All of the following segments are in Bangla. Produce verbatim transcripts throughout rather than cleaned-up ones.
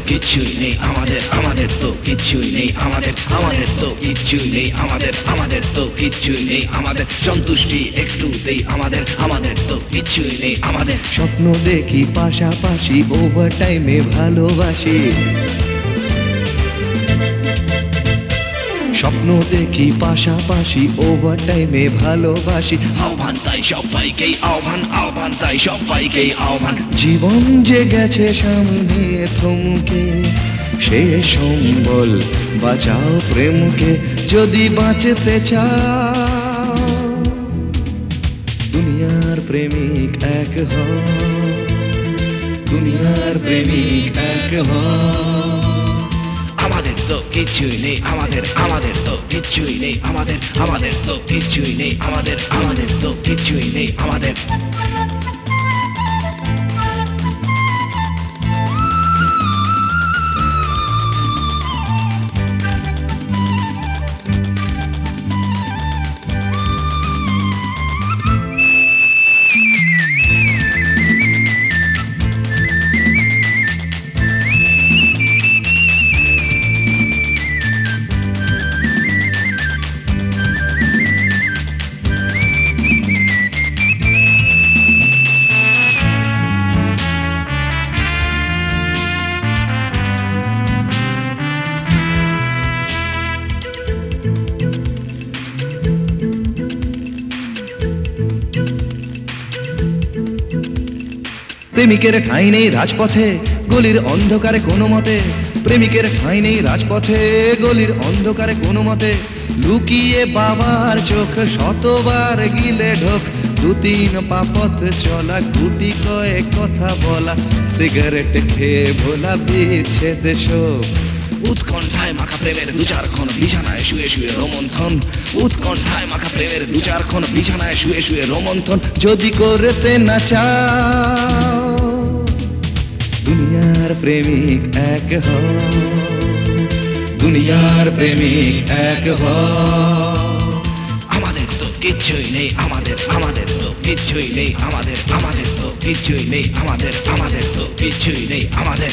কিছুই নেই আমাদের, আমাদের তো কিছুই নেই আমাদের, আমাদের তো কিছুই নেই আমাদের, আমাদের তো কিছুই নেই আমাদের, সন্তুষ্টি একটুতেই আমাদের, আমাদের তো কিছুই নেই আমাদের। স্বপ্ন দেখি পাশাপাশি, ওভার টাইমে ভালোবাসি, স্বপ্ন দেখি পাশাপাশি, ওভার টাইমে ভালোবাসি। আহ্বান তাই সবাইকেই আহ্বান, আহ্বান তাই সবাইকেই আহ্বান। জীবন যে গেছে সামনে থমকে, সে সম্বল বাঁচাও প্রেমকে, যদি বাঁচতে চাও। দুনিয়ার প্রেমিক এক হও, দুনিয়ার প্রেমিক এক হও। আমাদের তো কিছুই নেই আমাদের, আমাদের তো কিছুই নেই আমাদের, আমাদের তো কিছুই নেই আমাদের, আমাদের তো কিছুই নেই আমাদের। প্রেমিকের ঠাঁই নেই রাজপথে, গলির অন্ধকারে কোনো মতে, প্রেমিকের ঠাঁই নেই রাজপথে, গলির অন্ধকারে কোনো মতে। লুকিয়ে বাবার চোখ, শতবার গিলে ঢোক, দু তিন পা পথ চলা, গুটি কয়েক কথা বলা, সিগারেট খেয়ে ভোলা বিচ্ছেদ শোক। উৎকণ্ঠায় মাখা প্রেমের দু চারক্ষণ বিছানায় শুয়ে শুয়ে রোমন্থন, উৎকণ্ঠায় মাখা প্রেমের দু চারক্ষণ বিছানায় শুয়ে শুয়ে রোমন্থন। যদি করতে না চাও, দুনিয়ার প্রেমিক এক হও, দুনিয়ার প্রেমিক এক হও। আমাদের তো কিছুই নেই আমাদের, আমাদের তো কিছুই নেই আমাদের, আমাদের তো কিছুই নেই আমাদের, আমাদের তো কিছুই নেই আমাদের।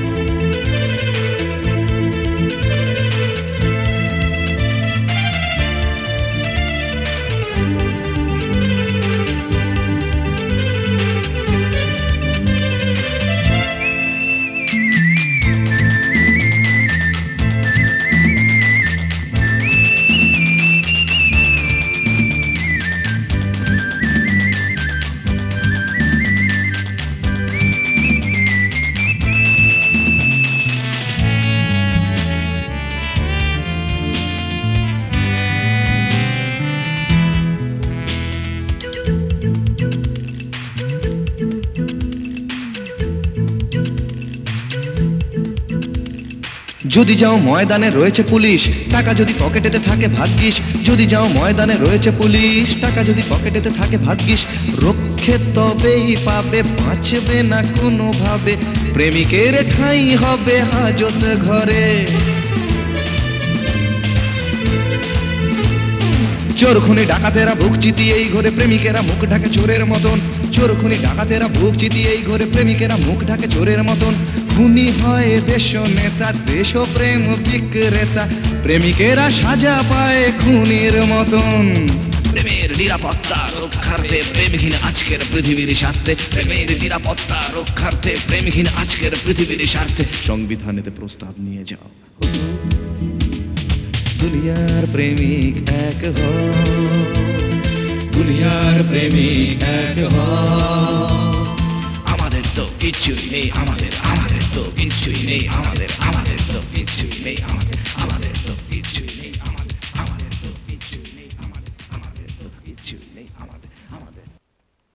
যদি যাও ময়দানে রয়েছে পুলিশ, টাকা যদি পকেটেতে থাকে ভাগ্যিস, যদি যাও ময়দানে রয়েছে পুলিশ, টাকা যদি পকেটেতে থাকে ভাগ্যিস। রক্ষে তবেই পাবে, বাঁচবে না কোনোভাবে, প্রেমিকের ঠাঁই হবে হাজত ঘরে। চোর খুনি ডাকাতেরা বুক চিতিয়ে এই ঘরে, প্রেমিকেরা মুখ ঢাকে চোরের মতন। চোর খুনি ডাকাতেরা বুক চিতিয়ে এই ঘরে, প্রেমিকেরা মুখ ঢাকে চোরের মতন। খুনি হয় দেশ নেতা, দেশ প্রেম বিক্রেতা, প্রেমিকেরা সাজা পায় খুনির মতন। প্রেমের নিরাপত্তা রক্ষার্থে, প্রেমহীন আজকের পৃথিবীর স্বার্থে, প্রেমের নিরাপত্তা রক্ষার্থে, প্রেমহীন আজকের পৃথিবীর স্বার্থে সংবিধানেতে প্রস্তাব নিয়ে যাও। দুনিয়ার প্রেমিক এক হও, দুনিয়ার প্রেমিক এক হও। আমাদের তো কিছুই নেই আমাদের, আমাদের তো কিছুই নেই আমাদের, আমাদের তো কিছুই নেই আমাদের।